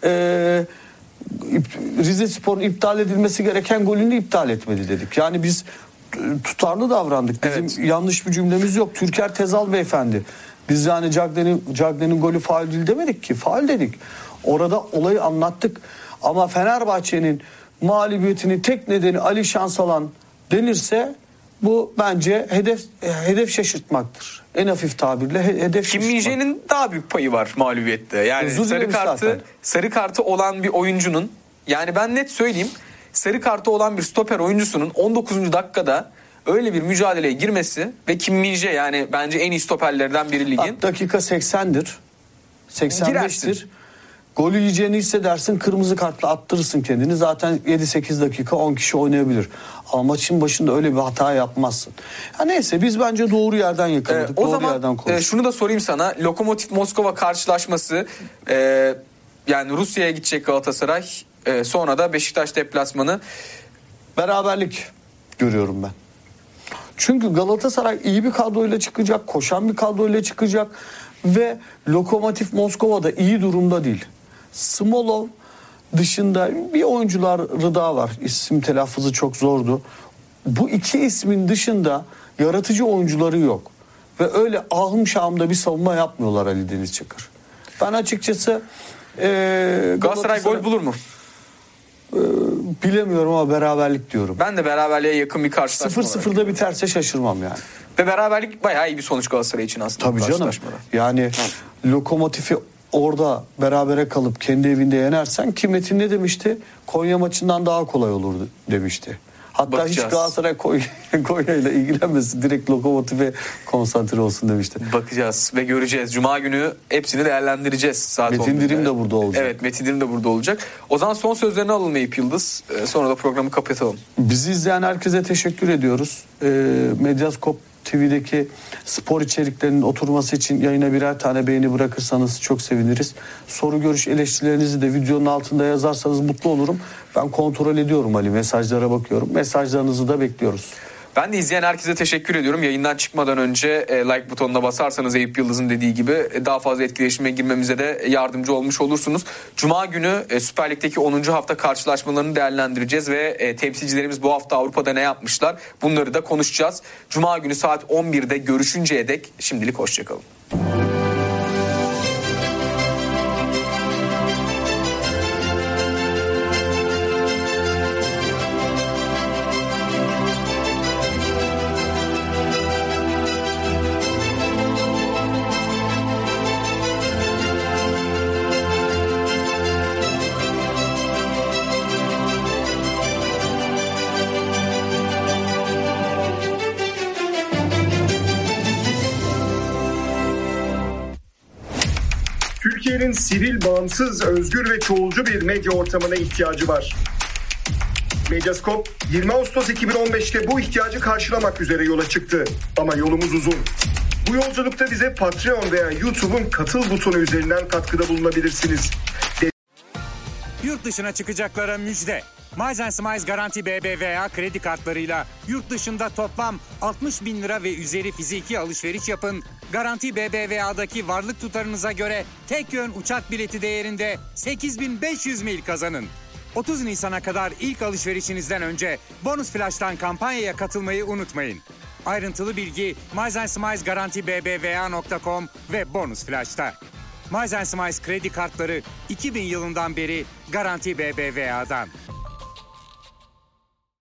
Rizespor'un iptal edilmesi gereken golünü iptal etmedi dedik. Yani biz tutarlı davrandık. Bizim yanlış bir cümlemiz yok. Türker Tezal beyefendi. Biz yani Cagney'in golü faul değil demedik ki. Faul dedik. Orada olayı anlattık. Ama Fenerbahçe'nin mağlubiyetinin tek nedeni Ali Şansalan denirse bu bence hedef şaşırtmaktır. En hafif tabirle hedef Kim Min-jae'nin daha büyük payı var mağlubiyette. Yani sarı kartı olan bir oyuncunun, yani ben net söyleyeyim, sarı kartı olan bir stoper oyuncusunun 19. dakikada öyle bir mücadeleye girmesi ve Kim Min-jae yani bence en iyi stoperlerden biri ligin. Dakika 80'dir. 85'tir. Golü yiyeceğini hissedersin, kırmızı kartla attırırsın kendini. Zaten 7-8 dakika 10 kişi oynayabilir. Ama maçın başında öyle bir hata yapmazsın. Ya neyse, biz bence doğru yerden yakaladık. O zaman şunu da sorayım sana. Lokomotiv Moskova karşılaşması, yani Rusya'ya gidecek Galatasaray, sonra da Beşiktaş deplasmanı. Beraberlik görüyorum ben. Çünkü Galatasaray iyi bir kadroyla çıkacak, koşan bir kadroyla çıkacak ve Lokomotiv Moskova'da iyi durumda değil. Smolov dışında bir oyuncuları daha var. İsim telaffuzu çok zordu. Bu iki ismin dışında yaratıcı oyuncuları yok. Ve öyle ahım şahımda bir savunma yapmıyorlar Ali Deniz Çakır. Ben açıkçası Galatasaray gol bulur mu? Bilemiyorum ama beraberlik diyorum. Ben de beraberliğe yakın bir karşılaşma 0-0'da biterse şaşırmam yani. Ve beraberlik bayağı iyi bir sonuç Galatasaray için aslında. Tabii canım. Yani Lokomotif'i orada berabere kalıp kendi evinde yenersen, ki Metin ne demişti? Konya maçından daha kolay olurdu demişti. Hatta bakacağız. Hiç Galatasaray Konya ile ilgilenmesin, direkt Lokomotif'e konsantre olsun demişti. Bakacağız ve göreceğiz. Cuma günü hepsini değerlendireceğiz. Saat Metin Dirim de burada olacak. Evet, Metin Dirim de burada olacak. O zaman son sözlerini alalım Eyüp Yıldız. Sonra da programı kapatalım. Bizi izleyen herkese teşekkür ediyoruz. Medyaskop TV'deki spor içeriklerinin oturması için yayına birer tane beğeni bırakırsanız çok seviniriz. Soru, görüş, eleştirilerinizi de videonun altında yazarsanız mutlu olurum. Ben kontrol ediyorum Ali, mesajlara bakıyorum. Mesajlarınızı da bekliyoruz. Ben de izleyen herkese teşekkür ediyorum. Yayından çıkmadan önce like butonuna basarsanız Eyüp Yıldız'ın dediği gibi daha fazla etkileşime girmemize de yardımcı olmuş olursunuz. Cuma günü Süper Lig'deki 10. hafta karşılaşmalarını değerlendireceğiz ve temsilcilerimiz bu hafta Avrupa'da ne yapmışlar, bunları da konuşacağız. Cuma günü saat 11'de görüşünceye dek şimdilik hoşçakalın. Türkiye'nin sivil, bağımsız, özgür ve çoğulcu bir medya ortamına ihtiyacı var. Medyascope 20 Ağustos 2015'te bu ihtiyacı karşılamak üzere yola çıktı. Ama yolumuz uzun. Bu yolculukta bize Patreon veya YouTube'un katıl butonu üzerinden katkıda bulunabilirsiniz. Yurt dışına çıkacaklara müjde. Miles Smiles Garanti BBVA kredi kartlarıyla yurt dışında toplam 60 bin lira ve üzeri fiziki alışveriş yapın. Garanti BBVA'daki varlık tutarınıza göre tek yön uçak bileti değerinde 8500 mil kazanın. 30 Nisan'a kadar ilk alışverişinizden önce Bonus Flash'tan kampanyaya katılmayı unutmayın. Ayrıntılı bilgi Miles Smiles Garanti BBVA.com ve Bonus Flash'ta. Miles Smiles kredi kartları 2000 yılından beri Garanti BBVA'dan.